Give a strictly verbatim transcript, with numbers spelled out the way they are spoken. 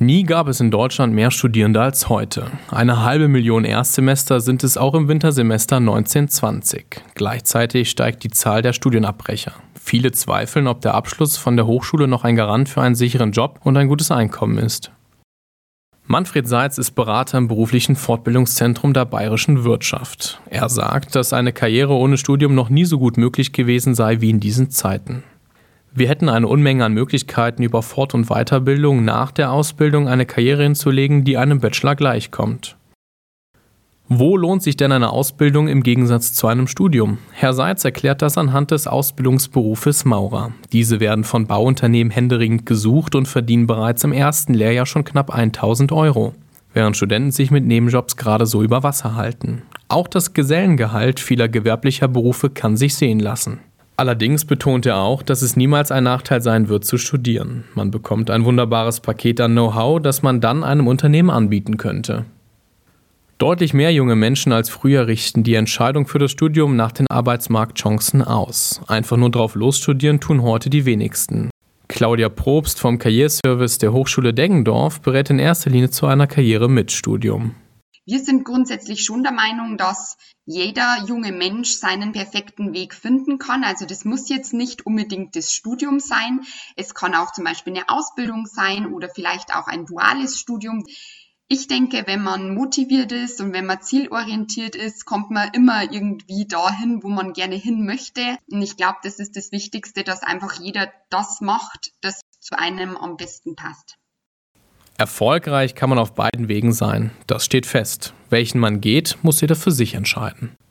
Nie gab es in Deutschland mehr Studierende als heute. Eine halbe Million Erstsemester sind es auch im Wintersemester neunzehn zwanzig. Gleichzeitig steigt die Zahl der Studienabbrecher. Viele zweifeln, ob der Abschluss von der Hochschule noch ein Garant für einen sicheren Job und ein gutes Einkommen ist. Manfred Seitz ist Berater im beruflichen Fortbildungszentrum der Bayerischen Wirtschaft. Er sagt, dass eine Karriere ohne Studium noch nie so gut möglich gewesen sei wie in diesen Zeiten. Wir hätten eine Unmenge an Möglichkeiten, über Fort- und Weiterbildung nach der Ausbildung eine Karriere hinzulegen, die einem Bachelor gleichkommt. Wo lohnt sich denn eine Ausbildung im Gegensatz zu einem Studium? Herr Seitz erklärt das anhand des Ausbildungsberufes Maurer. Diese werden von Bauunternehmen händeringend gesucht und verdienen bereits im ersten Lehrjahr schon knapp tausend Euro, während Studenten sich mit Nebenjobs gerade so über Wasser halten. Auch das Gesellengehalt vieler gewerblicher Berufe kann sich sehen lassen. Allerdings betont er auch, dass es niemals ein Nachteil sein wird, zu studieren. Man bekommt ein wunderbares Paket an Know-how, das man dann einem Unternehmen anbieten könnte. Deutlich mehr junge Menschen als früher richten die Entscheidung für das Studium nach den Arbeitsmarktchancen aus. Einfach nur drauf losstudieren tun heute die wenigsten. Claudia Probst vom Karriereservice der Hochschule Deggendorf berät in erster Linie zu einer Karriere mit Studium. Wir sind grundsätzlich schon der Meinung, dass jeder junge Mensch seinen perfekten Weg finden kann. Also das muss jetzt nicht unbedingt das Studium sein. Es kann auch zum Beispiel eine Ausbildung sein oder vielleicht auch ein duales Studium. Ich denke, wenn man motiviert ist und wenn man zielorientiert ist, kommt man immer irgendwie dahin, wo man gerne hin möchte. Und ich glaube, das ist das Wichtigste, dass einfach jeder das macht, das zu einem am besten passt. Erfolgreich kann man auf beiden Wegen sein. Das steht fest. Welchen man geht, muss jeder für sich entscheiden.